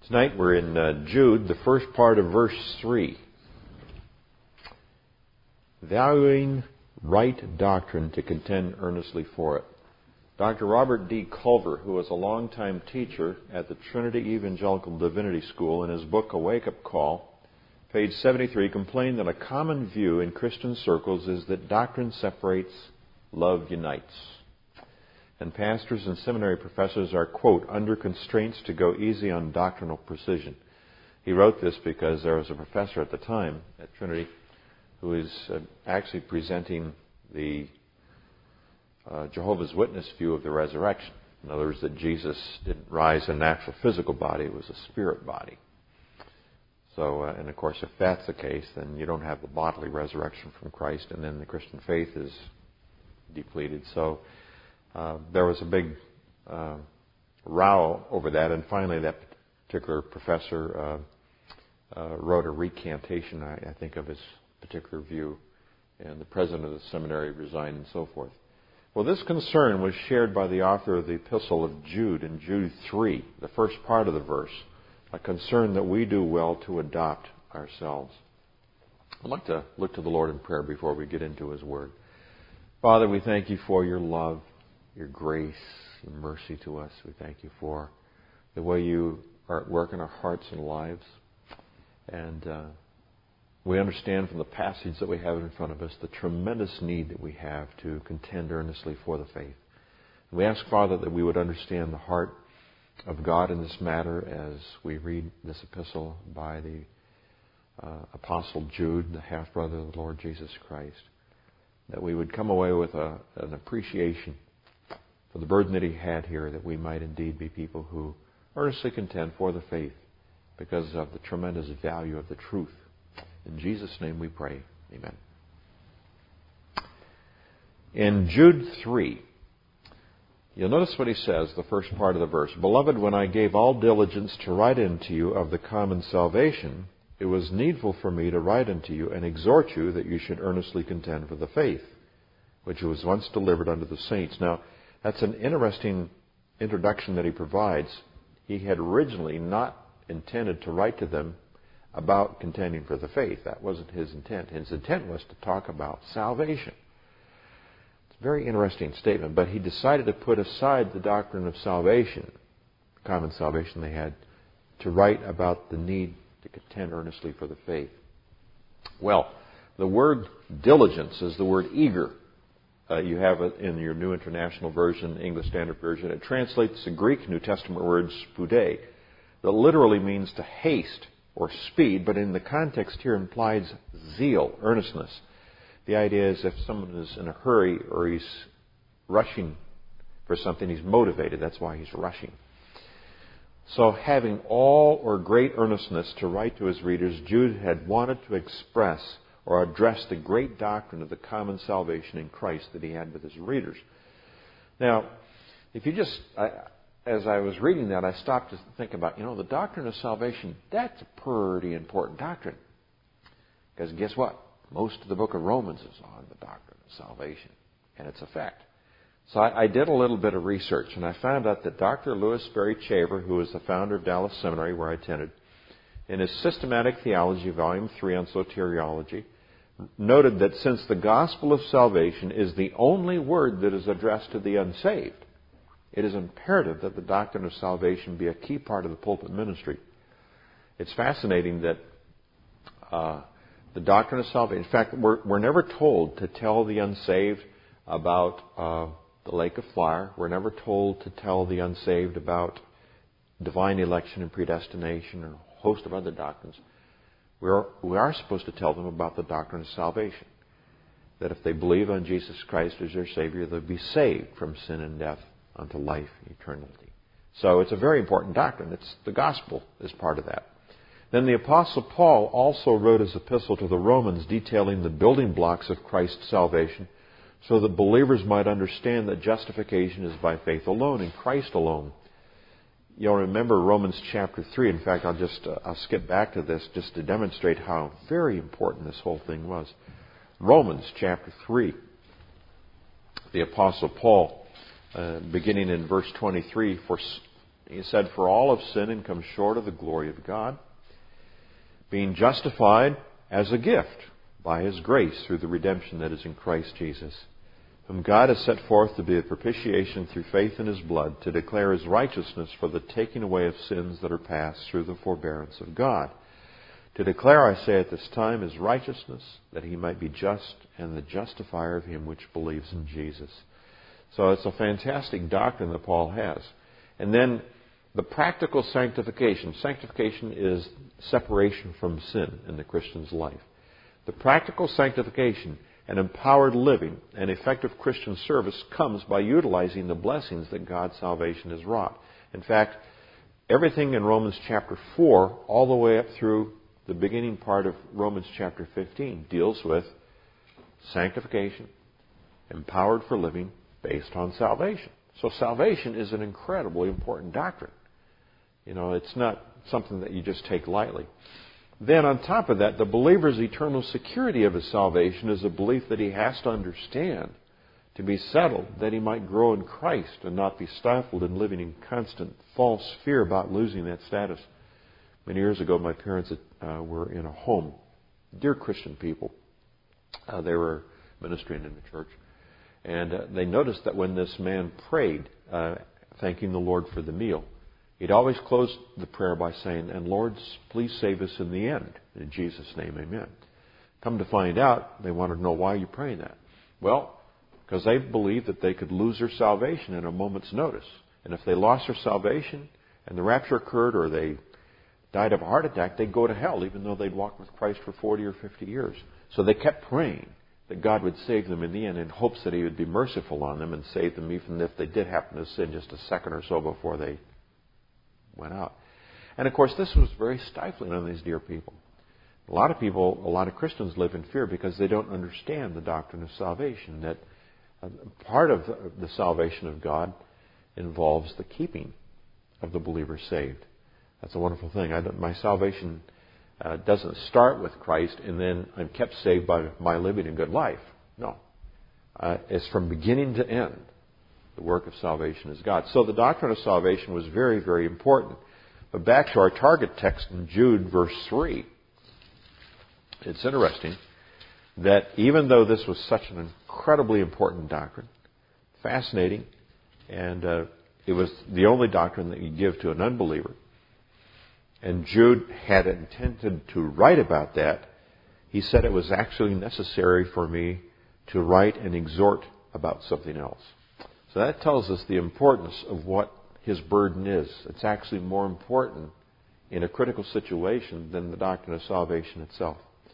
Tonight we're in Jude, the first part of verse 3. Valuing right doctrine to contend earnestly for it. Dr. Robert D. Culver, who was a longtime teacher at the Trinity Evangelical Divinity School, in his book A Wake-Up Call, page 73, complained that a common view in Christian circles is that doctrine separates, love unites. And pastors and seminary professors are, quote, under constraints to go easy on doctrinal precision. He wrote this because there was a professor at the time at Trinity who is actually presenting the Jehovah's Witness view of the resurrection. In other words, that Jesus didn't rise in an actual physical body, it was a spirit body. So, and of course, if that's the case, then you don't have the bodily resurrection from Christ, and then the Christian faith is depleted. So, there was a big row over that, and finally that particular professor wrote a recantation, I think, of his particular view, and the president of the seminary resigned and so forth. Well, this concern was shared by the author of the Epistle of Jude in Jude 3, the first part of the verse, a concern that we do well to adopt ourselves. I'd like to look to the Lord in prayer before we get into His Word. Father, we thank You for Your love, Your grace, Your mercy to us. We thank You for the way You are at work in our hearts and lives. And we understand from the passage that we have in front of us the tremendous need that we have to contend earnestly for the faith. And we ask, Father, that we would understand the heart of God in this matter as we read this epistle by the Apostle Jude, the half-brother of the Lord Jesus Christ, that we would come away with an appreciation for the burden that he had here, that we might indeed be people who earnestly contend for the faith because of the tremendous value of the truth. In Jesus' name we pray. Amen. In Jude 3, you'll notice what he says, the first part of the verse. Beloved, when I gave all diligence to write unto you of the common salvation, it was needful for me to write unto you and exhort you that you should earnestly contend for the faith, which was once delivered unto the saints. Now, that's an interesting introduction that he provides. He had originally not intended to write to them about contending for the faith. That wasn't his intent. His intent was to talk about salvation. It's a very interesting statement, but he decided to put aside the doctrine of salvation, the common salvation they had, to write about the need to contend earnestly for the faith. Well, the word diligence is the word eager. You have it in your New International Version, English Standard Version. It translates the Greek New Testament word spoude, that literally means to haste or speed, but in the context here implies zeal, earnestness. The idea is if someone is in a hurry or he's rushing for something, he's motivated. That's why he's rushing. So having all or great earnestness to write to his readers, Jude had wanted to express or address the great doctrine of the common salvation in Christ that he had with his readers. Now, if you just... as I was reading that, I stopped to think about, the doctrine of salvation, that's a pretty important doctrine. Because guess what? Most of the book of Romans is on the doctrine of salvation and its effect. So I did a little bit of research, and I found out that Dr. Louis Sperry Chaver, who is the founder of Dallas Seminary, where I attended, in his Systematic Theology, Volume 3 on Soteriology, noted that since the gospel of salvation is the only word that is addressed to the unsaved, it is imperative that the doctrine of salvation be a key part of the pulpit ministry. It's fascinating that the doctrine of salvation, in fact, we're never told to tell the unsaved about the lake of fire. We're never told to tell the unsaved about divine election and predestination or a host of other doctrines. We are supposed to tell them about the doctrine of salvation. That if they believe on Jesus Christ as their Savior, they'll be saved from sin and death unto life and eternity. So it's a very important doctrine. The gospel is part of that. Then the Apostle Paul also wrote his epistle to the Romans detailing the building blocks of Christ's salvation so that believers might understand that justification is by faith alone in Christ alone. You'll remember Romans chapter 3. In fact, I'll skip back to this just to demonstrate how very important this whole thing was. Romans chapter 3. The Apostle Paul, beginning in verse 23, He said, "For all have sinned and come short of the glory of God, being justified as a gift by His grace through the redemption that is in Christ Jesus, whom God has set forth to be a propitiation through faith in His blood, to declare His righteousness for the taking away of sins that are past through the forbearance of God. To declare, I say at this time, His righteousness, that He might be just and the justifier of him which believes in Jesus." So it's a fantastic doctrine that Paul has. And then the practical sanctification. Sanctification is separation from sin in the Christian's life. The practical sanctification and empowered living and effective Christian service comes by utilizing the blessings that God's salvation has wrought. In fact, everything in Romans chapter 4, all the way up through the beginning part of Romans chapter 15, deals with sanctification, empowered for living based on salvation. So salvation is an incredibly important doctrine. It's not something that you just take lightly. Then on top of that, the believer's eternal security of his salvation is a belief that he has to understand to be settled, that he might grow in Christ and not be stifled in living in constant false fear about losing that status. Many years ago, my parents were in a home, dear Christian people. They were ministering in the church. And they noticed that when this man prayed, thanking the Lord for the meal, he'd always close the prayer by saying, "And Lord, please save us in the end. In Jesus' name, amen." Come to find out, they wanted to know, why are you praying that? Well, because they believed that they could lose their salvation in a moment's notice. And if they lost their salvation and the rapture occurred, or they died of a heart attack, they'd go to hell, even though they'd walked with Christ for 40 or 50 years. So they kept praying that God would save them in the end, in hopes that He would be merciful on them and save them even if they did happen to sin just a second or so before they went out. And of course, this was very stifling on these dear people. A lot of Christians live in fear because they don't understand the doctrine of salvation, that part of the salvation of God involves the keeping of the believer saved. That's a wonderful thing. My salvation doesn't start with Christ and then I'm kept saved by my living a good life. No. It's from beginning to end. The work of salvation is God. So the doctrine of salvation was very, very important. But back to our target text in Jude, verse 3. It's interesting that even though this was such an incredibly important doctrine, fascinating, and it was the only doctrine that you give to an unbeliever, and Jude had intended to write about that, he said it was actually necessary for me to write and exhort about something else. So that tells us the importance of what his burden is. It's actually more important in a critical situation than the doctrine of salvation itself.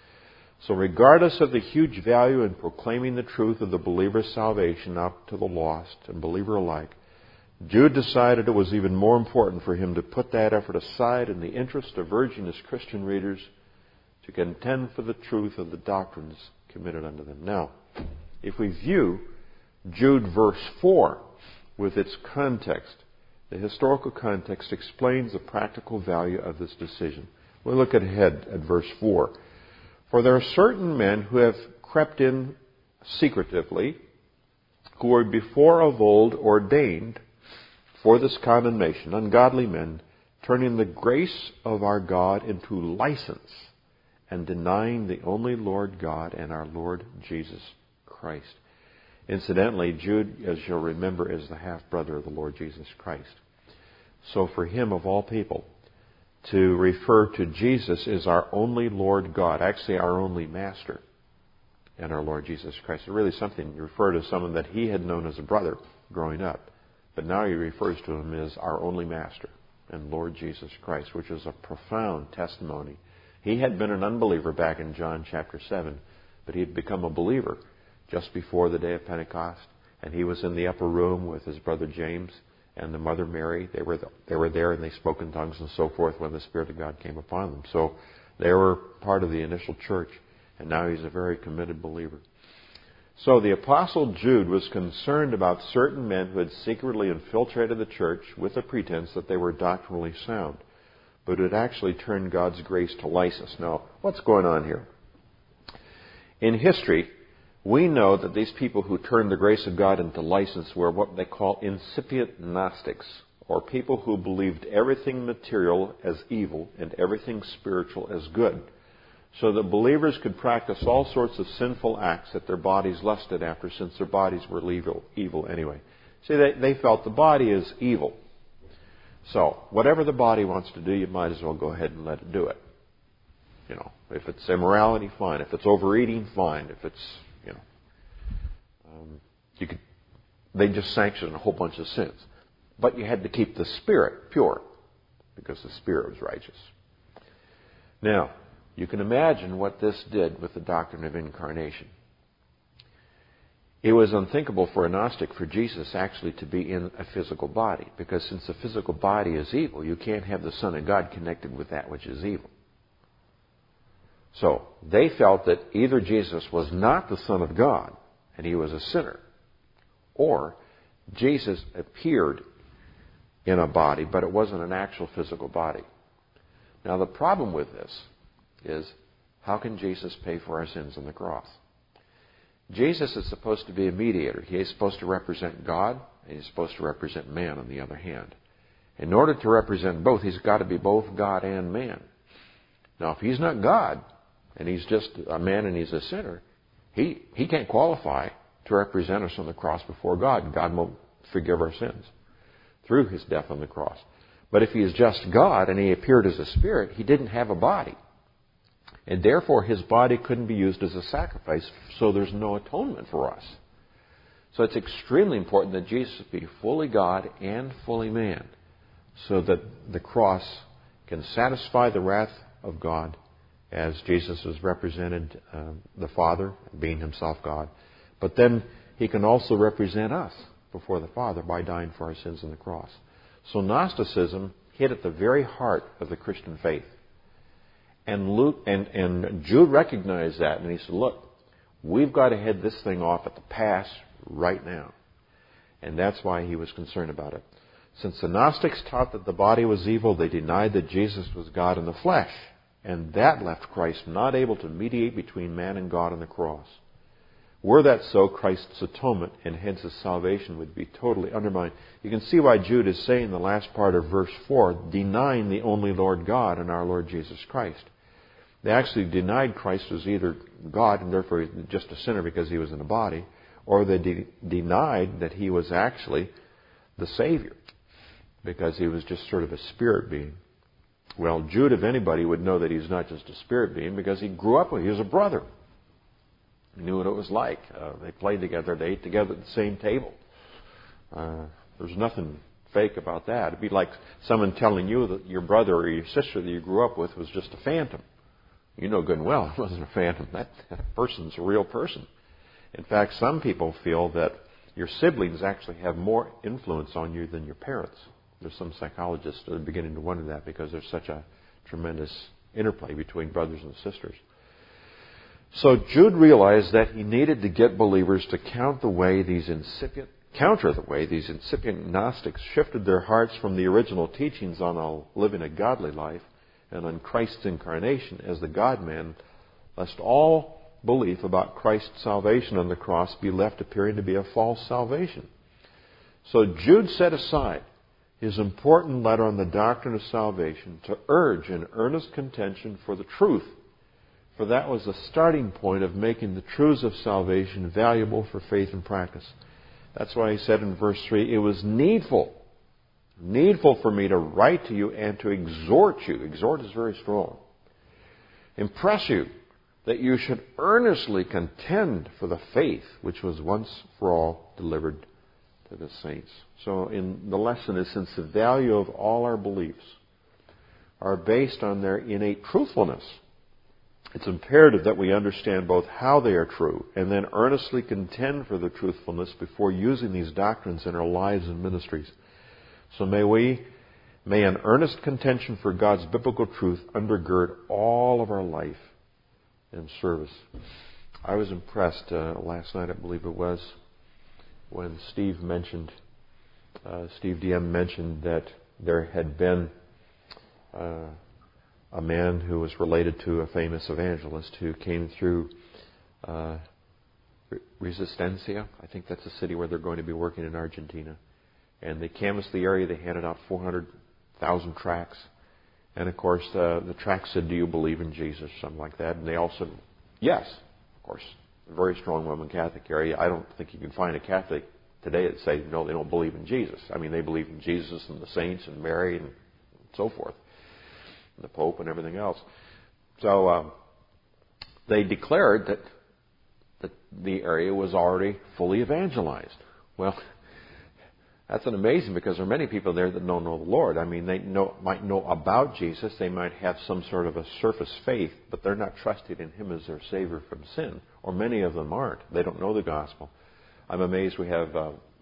So regardless of the huge value in proclaiming the truth of the believer's salvation out to the lost and believer alike, Jude decided it was even more important for him to put that effort aside in the interest of urging his Christian readers to contend for the truth of the doctrines committed unto them. Now, if we view Jude verse 4 with its context, the historical context explains the practical value of this decision. We'll look ahead at verse 4. "For there are certain men who have crept in secretively, who were before of old ordained for this condemnation, ungodly men, turning the grace of our God into license and denying the only Lord God and our Lord Jesus Christ." Incidentally, Jude, as you'll remember, is the half-brother of the Lord Jesus Christ. So for him, of all people, to refer to Jesus as our only Lord God, actually our only Master, and our Lord Jesus Christ, is really something. You refer to someone that he had known as a brother growing up. But now he refers to him as our only Master and Lord Jesus Christ, which is a profound testimony. He had been an unbeliever back in John chapter 7, but he had become a believer just before the day of Pentecost. And he was in the upper room with his brother James and the mother Mary. They were there and they spoke in tongues and so forth when the Spirit of God came upon them. So they were part of the initial church. And now he's a very committed believer. So the Apostle Jude was concerned about certain men who had secretly infiltrated the church with the pretense that they were doctrinally sound, but had actually turned God's grace to license. Now, what's going on here? In history, we know that these people who turned the grace of God into license were what they call incipient Gnostics, or people who believed everything material as evil and everything spiritual as good, so that believers could practice all sorts of sinful acts that their bodies lusted after, since their bodies were evil anyway. See, they felt the body is evil. So, whatever the body wants to do, you might as well go ahead and let it do it. You know, if it's immorality, fine. If it's overeating, fine. If it's, they just sanctioned a whole bunch of sins. But you had to keep the spirit pure, because the spirit was righteous. Now, you can imagine what this did with the doctrine of incarnation. It was unthinkable for a Gnostic for Jesus actually to be in a physical body, because since the physical body is evil, you can't have the Son of God connected with that which is evil. So, they felt that either Jesus was not the Son of God, and he was a sinner, or Jesus appeared in a body, but it wasn't an actual physical body. Now, the problem with this is, how can Jesus pay for our sins on the cross? Jesus is supposed to be a mediator. He is supposed to represent God, and he's supposed to represent man on the other hand. In order to represent both, he's got to be both God and man. Now, if he's not God, and he's just a man and he's a sinner, he can't qualify to represent us on the cross before God. God won't forgive our sins through his death on the cross. But if he is just God and he appeared as a spirit, he didn't have a body. And therefore his body couldn't be used as a sacrifice, so there's no atonement for us. So it's extremely important that Jesus be fully God and fully man, so that the cross can satisfy the wrath of God, as Jesus has represented the Father, being himself God. But then he can also represent us before the Father by dying for our sins on the cross. So Gnosticism hit at the very heart of the Christian faith. And Jude recognized that, and he said, look, we've got to head this thing off at the pass right now. And that's why he was concerned about it. Since the Gnostics taught that the body was evil, they denied that Jesus was God in the flesh. And that left Christ not able to mediate between man and God on the cross. Were that so, Christ's atonement and hence his salvation would be totally undermined. You can see why Jude is saying in the last part of verse 4, denying the only Lord God and our Lord Jesus Christ. They actually denied Christ was either God and therefore just a sinner because he was in a body, or they denied that he was actually the Savior because he was just sort of a spirit being. Well, Jude, if anybody, would know that he's not just a spirit being because he grew up with him. He was a brother. He knew what it was like. They played together. They ate together at the same table. There's nothing fake about that. It'd be like someone telling you that your brother or your sister that you grew up with was just a phantom. You know good and well it wasn't a phantom. That person's a real person. In fact, some people feel that your siblings actually have more influence on you than your parents. There's some psychologists that are beginning to wonder that because there's such a tremendous interplay between brothers and sisters. So Jude realized that he needed to get believers to counter the way these incipient Gnostics shifted their hearts from the original teachings on living a godly life and on Christ's incarnation as the God-man, lest all belief about Christ's salvation on the cross be left appearing to be a false salvation. So Jude set aside his important letter on the doctrine of salvation to urge an earnest contention for the truth, for that was the starting point of making the truths of salvation valuable for faith and practice. That's why he said in verse 3, it was needful for me to write to you and to exhort you. Exhort is very strong. Impress you that you should earnestly contend for the faith which was once for all delivered to the saints. So in the lesson is, since the value of all our beliefs are based on their innate truthfulness, it's imperative that we understand both how they are true and then earnestly contend for the truthfulness before using these doctrines in our lives and ministries. So may an earnest contention for God's biblical truth undergird all of our life and service. I was impressed last night, I believe it was, when Steve DM mentioned that there had been a man who was related to a famous evangelist who came through Resistencia. I think that's a city where they're going to be working in Argentina. And they canvassed the area. They handed out 400,000 tracts. And, of course, the tract said, "Do you believe in Jesus?" Something like that. And they all said, "Yes." Of course, a very strong Roman Catholic area. I don't think you can find a Catholic today that say, no, they don't believe in Jesus. I mean, they believe in Jesus and the saints and Mary and so forth, and the Pope and everything else. So they declared that the area was already fully evangelized. Well, that's amazing, because there are many people there that don't know the Lord. I mean, they might know about Jesus. They might have some sort of a surface faith, but they're not trusting in Him as their Savior from sin. Or many of them aren't. They don't know the gospel. I'm amazed we have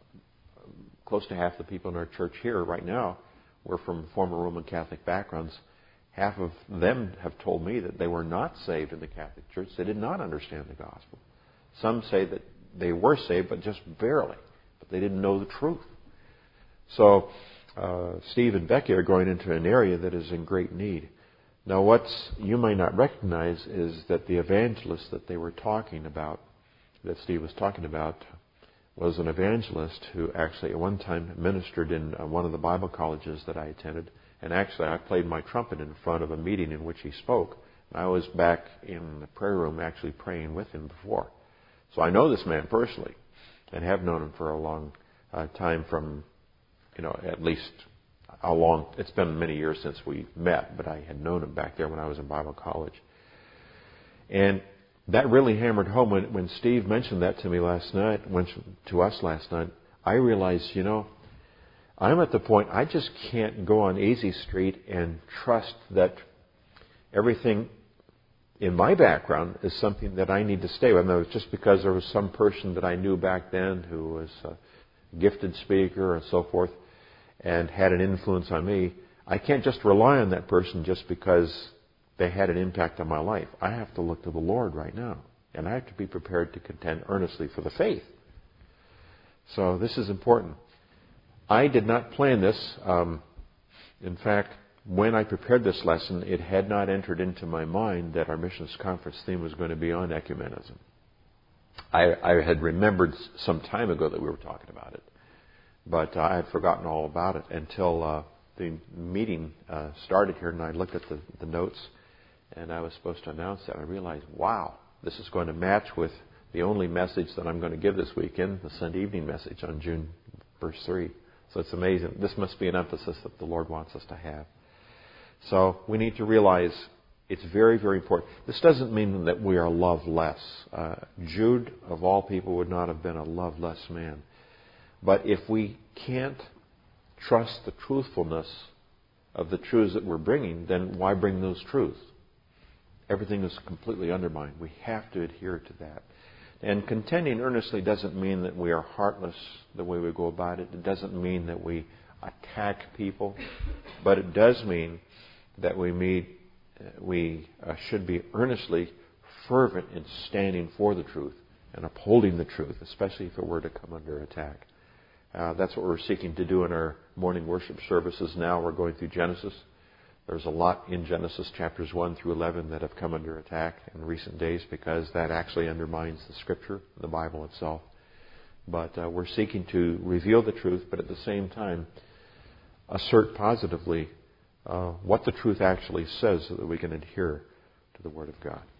close to half the people in our church here right now were from former Roman Catholic backgrounds. Half of them have told me that they were not saved in the Catholic Church. They did not understand the gospel. Some say that they were saved, but just barely. But they didn't know the truth. So Steve and Becky are going into an area that is in great need. Now, what you may not recognize is that the evangelist that they were talking about, that Steve was talking about, was an evangelist who actually at one time ministered in one of the Bible colleges that I attended. And actually, I played my trumpet in front of a meeting in which he spoke. And I was back in the prayer room actually praying with him before. So I know this man personally and have known him for a long time from, at least it's been many years since we met, but I had known him back there when I was in Bible college. And that really hammered home when Steve mentioned that to me last night, to us last night. I realized, I'm at the point I just can't go on easy street and trust that everything in my background is something that I need to stay with. And just because there was some person that I knew back then who was a gifted speaker and so forth and had an influence on me, I can't just rely on that person just because they had an impact on my life. I have to look to the Lord right now. And I have to be prepared to contend earnestly for the faith. So this is important. I did not plan this. In fact, when I prepared this lesson, it had not entered into my mind that our missions conference theme was going to be on ecumenism. I had remembered some time ago that we were talking about it, but I had forgotten all about it until the meeting started here, and I looked at the notes, and I was supposed to announce that. I realized, wow, this is going to match with the only message that I'm going to give this weekend, the Sunday evening message on June verse 3. So it's amazing. This must be an emphasis that the Lord wants us to have. So we need to realize it's very, very important. This doesn't mean that we are loveless. Jude, of all people, would not have been a loveless man. But if we can't trust the truthfulness of the truths that we're bringing, then why bring those truths? Everything is completely undermined. We have to adhere to that. And contending earnestly doesn't mean that we are heartless the way we go about it. It doesn't mean that we attack people. But it does mean that we should be earnestly fervent in standing for the truth and upholding the truth, especially if it were to come under attack. That's what we're seeking to do in our morning worship services now. We're going through Genesis. There's a lot in Genesis chapters 1 through 11 that have come under attack in recent days because that actually undermines the Scripture, the Bible itself. But we're seeking to reveal the truth, but at the same time assert positively what the truth actually says so that we can adhere to the Word of God.